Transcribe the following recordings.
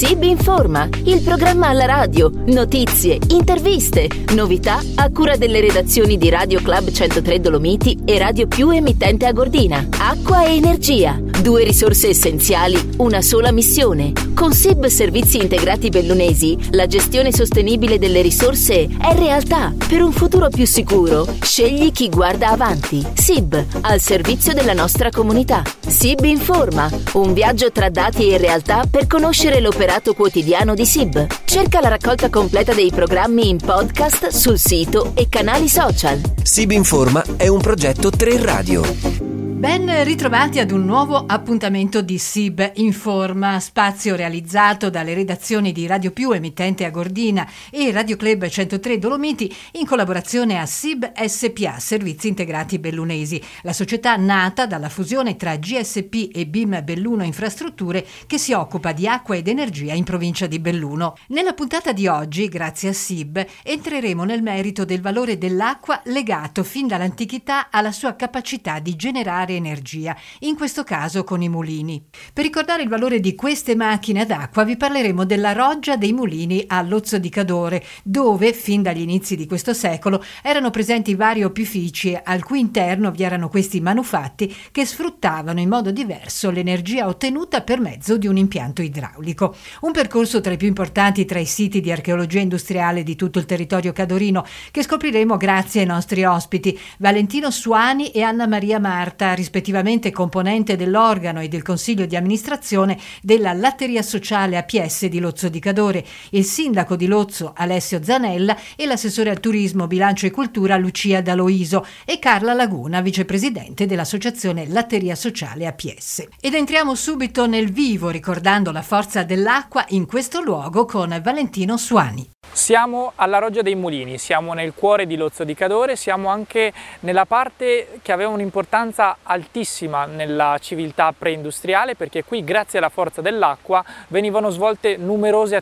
SIB Informa, il programma alla radio, notizie, interviste, novità a cura delle redazioni di Radio Club 103 Dolomiti e Radio Più emittente Agordina. Acqua e energia, due risorse essenziali, una sola missione. Con SIB Servizi Integrati Bellunesi, la gestione sostenibile delle risorse è realtà. Per un futuro più sicuro, scegli chi guarda avanti. SIB, al servizio della nostra comunità. SIB Informa, un viaggio tra dati e realtà per conoscere l'operato quotidiano di SIB. Cerca la raccolta completa dei programmi in podcast sul sito e canali social. SIB Informa è un progetto 3 Radio. Ben ritrovati ad un nuovo appuntamento di SIB Informa, spazio realizzato dalle redazioni di Radio Più emittente Agordina e Radio Club 103 Dolomiti in collaborazione a SIB SPA, Servizi Integrati Bellunesi, la società nata dalla fusione tra GSP e BIM Belluno Infrastrutture che si occupa di acqua ed energia in provincia di Belluno. Nella puntata di oggi, grazie a SIB, entreremo nel merito del valore dell'acqua legato fin dall'antichità alla sua capacità di generare energia, in questo caso con i mulini. Per ricordare il valore di queste macchine ad acqua vi parleremo della Roggia dei Mulini a Lozzo di Cadore, dove fin dagli inizi di questo secolo erano presenti vari opifici al cui interno vi erano questi manufatti che sfruttavano in modo diverso l'energia ottenuta per mezzo di un impianto idraulico. Un percorso tra i più importanti tra i siti di archeologia industriale di tutto il territorio cadorino che scopriremo grazie ai nostri ospiti Valentino Suani e Anna Maria Marta, rispettivamente componente dell'organo e del consiglio di amministrazione della Latteria Sociale APS di Lozzo di Cadore, il sindaco di Lozzo Alessio Zanella e l'assessore al turismo, bilancio e cultura Lucia D'Aloiso e Carla Laguna, vicepresidente dell'associazione Latteria Sociale APS. Ed entriamo subito nel vivo ricordando la forza dell'acqua in questo luogo con Valentino Suani. Siamo alla Roggia dei Mulini, siamo nel cuore di Lozzo di Cadore, siamo anche nella parte che aveva un'importanza altissima nella civiltà preindustriale, perché qui grazie alla forza dell'acqua venivano svolte numerose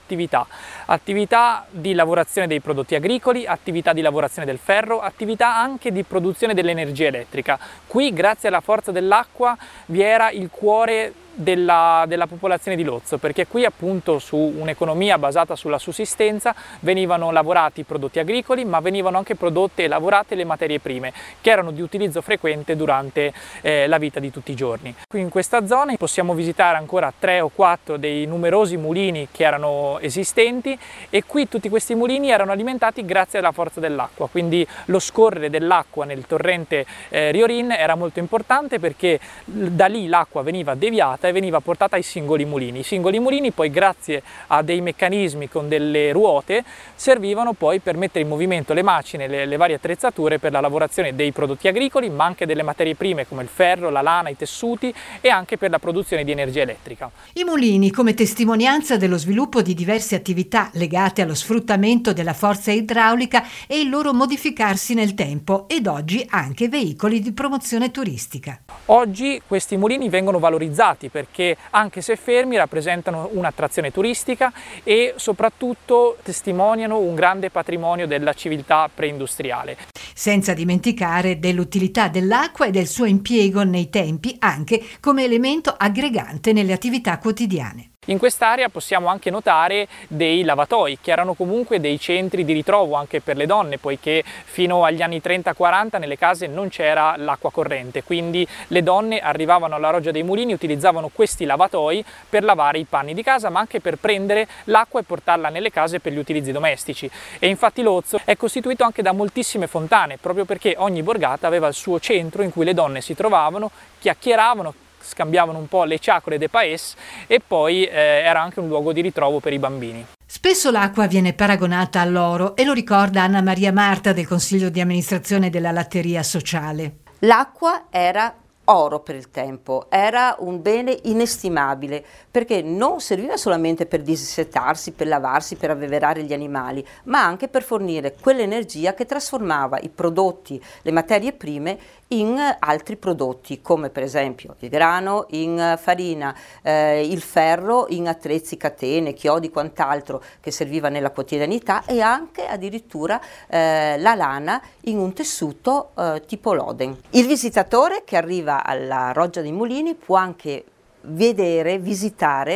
attività di lavorazione dei prodotti agricoli, attività di lavorazione del ferro, attività anche di produzione dell'energia elettrica. Qui grazie alla forza dell'acqua vi era il cuore della popolazione di Lozzo, perché qui appunto su un'economia basata sulla sussistenza venivano lavorati i prodotti agricoli, ma venivano anche prodotte e lavorate le materie prime che erano di utilizzo frequente durante la vita di tutti i giorni. Qui in questa zona possiamo visitare ancora 3 o 4 dei numerosi mulini che erano esistenti, e qui tutti questi mulini erano alimentati grazie alla forza dell'acqua, quindi lo scorrere dell'acqua nel torrente Riorin era molto importante, perché da lì l'acqua veniva deviata e veniva portata ai singoli mulini. I singoli mulini poi, grazie a dei meccanismi con delle ruote, servivano poi per mettere in movimento le macine, le varie attrezzature per la lavorazione dei prodotti agricoli, ma anche delle materie prime come il ferro, la lana, i tessuti, e anche per la produzione di energia elettrica. I mulini come testimonianza dello sviluppo di diverse attività legate allo sfruttamento della forza idraulica e il loro modificarsi nel tempo, ed oggi anche veicoli di promozione turistica. Oggi questi mulini vengono valorizzati perché, anche se fermi, rappresentano un'attrazione turistica e soprattutto testimoniano un grande patrimonio della civiltà preindustriale. Senza dimenticare dell'utilità dell'acqua e del suo impiego nei tempi anche come elemento aggregante nelle attività quotidiane. In quest'area possiamo anche notare dei lavatoi, che erano comunque dei centri di ritrovo anche per le donne, poiché fino agli anni 30-40 nelle case non c'era l'acqua corrente, quindi le donne arrivavano alla Roggia dei Mulini, utilizzavano questi lavatoi per lavare i panni di casa, ma anche per prendere l'acqua e portarla nelle case per gli utilizzi domestici. E infatti Lozzo è costituito anche da moltissime fontane, proprio perché ogni borgata aveva il suo centro in cui le donne si trovavano, chiacchieravano, scambiavano un po' le ciacole de paes, e poi era anche un luogo di ritrovo per i bambini. Spesso l'acqua viene paragonata all'oro, e lo ricorda Anna Maria Marta del Consiglio di amministrazione della Latteria Sociale. L'acqua era oro per il tempo, era un bene inestimabile, perché non serviva solamente per dissettarsi, per lavarsi, per abbeverare gli animali, ma anche per fornire quell'energia che trasformava i prodotti, le materie prime, in altri prodotti, come per esempio il grano in farina, il ferro in attrezzi, catene, chiodi, quant'altro che serviva nella quotidianità, e anche addirittura la lana in un tessuto tipo loden. Il visitatore che arriva alla Roggia dei Mulini può anche visitare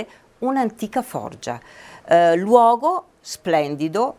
un'antica forgia, luogo splendido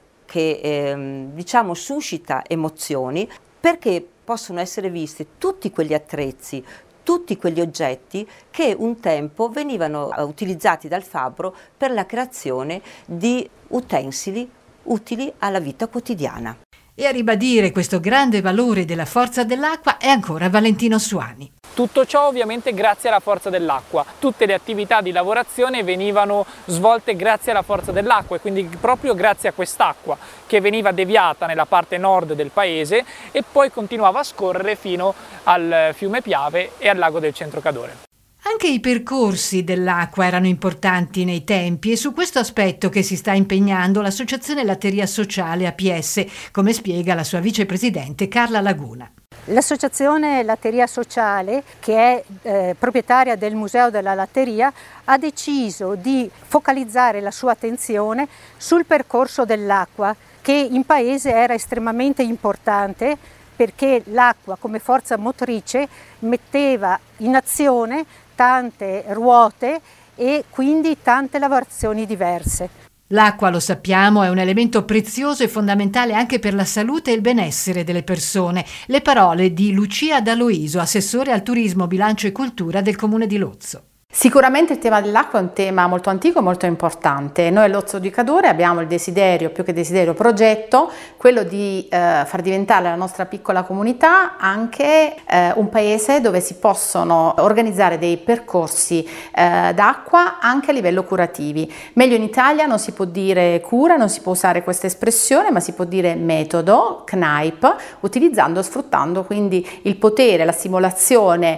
che suscita emozioni, perché possono essere visti tutti quegli attrezzi, tutti quegli oggetti che un tempo venivano utilizzati dal fabbro per la creazione di utensili utili alla vita quotidiana. E a ribadire questo grande valore della forza dell'acqua è ancora Valentino Suani. Tutto ciò ovviamente grazie alla forza dell'acqua. Tutte le attività di lavorazione venivano svolte grazie alla forza dell'acqua e quindi proprio grazie a quest'acqua che veniva deviata nella parte nord del paese e poi continuava a scorrere fino al fiume Piave e al lago del Centro Cadore. Anche i percorsi dell'acqua erano importanti nei tempi e su questo aspetto che si sta impegnando l'Associazione Latteria Sociale APS, come spiega la sua vicepresidente Carla Laguna. L'associazione Latteria Sociale, che è proprietaria del Museo della Latteria, ha deciso di focalizzare la sua attenzione sul percorso dell'acqua, che in paese era estremamente importante perché l'acqua come forza motrice metteva in azione tante ruote e quindi tante lavorazioni diverse. L'acqua, lo sappiamo, è un elemento prezioso e fondamentale anche per la salute e il benessere delle persone. Le parole di Lucia D'Aloiso, assessore al turismo, bilancio e cultura del Comune di Lozzo. Sicuramente il tema dell'acqua è un tema molto antico e molto importante. Noi a Lozzo di Cadore abbiamo il desiderio, più che desiderio, progetto, quello di far diventare la nostra piccola comunità anche un paese dove si possono organizzare dei percorsi d'acqua anche a livello curativi. Meglio in Italia non si può dire cura, non si può usare questa espressione, ma si può dire metodo, CNAIP, utilizzando, sfruttando quindi il potere, la stimolazione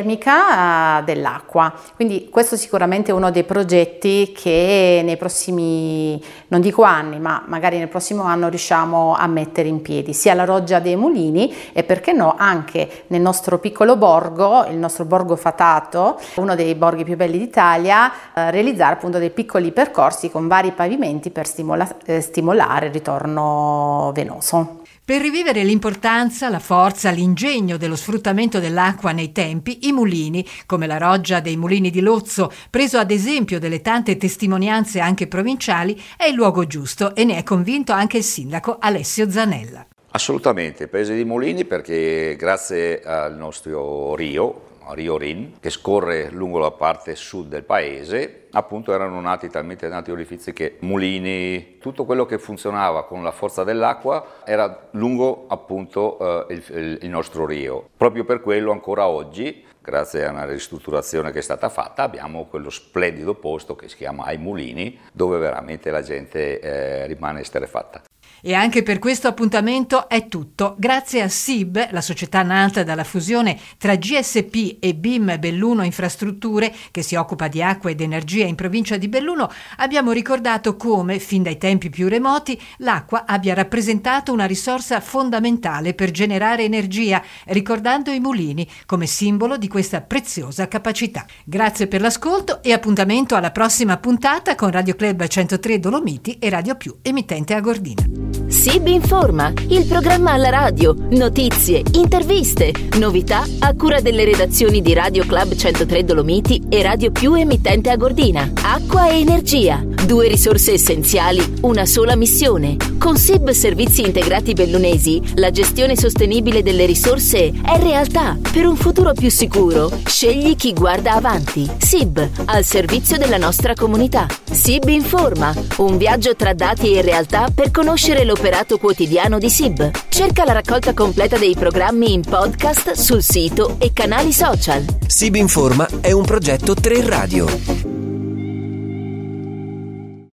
termica dell'acqua. Quindi questo sicuramente è uno dei progetti che nei prossimi, non dico anni, ma magari nel prossimo anno riusciamo a mettere in piedi, sia la Roggia dei Mulini e perché no anche nel nostro piccolo borgo, il nostro borgo fatato, uno dei borghi più belli d'Italia, realizzare appunto dei piccoli percorsi con vari pavimenti per stimolare il ritorno venoso. Per rivivere l'importanza, la forza, l'ingegno dello sfruttamento dell'acqua nei tempi, i mulini, come la Roggia dei Mulini di Lozzo, preso ad esempio delle tante testimonianze anche provinciali, è il luogo giusto e ne è convinto anche il sindaco Alessio Zanella. Assolutamente, il Paese di Mulini, perché grazie al nostro Rio Rin, che scorre lungo la parte sud del paese, appunto erano nati talmente tanti orifizi che mulini, tutto quello che funzionava con la forza dell'acqua era lungo appunto il nostro Rio. Proprio per quello ancora oggi, grazie a una ristrutturazione che è stata fatta, abbiamo quello splendido posto che si chiama Ai Mulini, dove veramente la gente rimane esterrefatta. E anche per questo appuntamento è tutto. Grazie a SIB, la società nata dalla fusione tra GSP e BIM Belluno Infrastrutture, che si occupa di acqua ed energia in provincia di Belluno, abbiamo ricordato come, fin dai tempi più remoti, l'acqua abbia rappresentato una risorsa fondamentale per generare energia, ricordando i mulini come simbolo di questa preziosa capacità. Grazie per l'ascolto e appuntamento alla prossima puntata con Radio Club 103 Dolomiti e Radio Più, emittente Agordina. SIB Informa, il programma alla radio, notizie, interviste, novità a cura delle redazioni di Radio Club 103 Dolomiti e Radio Più emittente Agordina. Acqua e energia, due risorse essenziali, una sola missione. Con SIB Servizi Integrati Bellunesi, la gestione sostenibile delle risorse è realtà. Per un futuro più sicuro, scegli chi guarda avanti. SIB, al servizio della nostra comunità. SIB Informa, un viaggio tra dati e realtà per conoscere l'operato quotidiano di SIB. Cerca la raccolta completa dei programmi in podcast sul sito e canali social. SIB Informa è un progetto 3 Radio.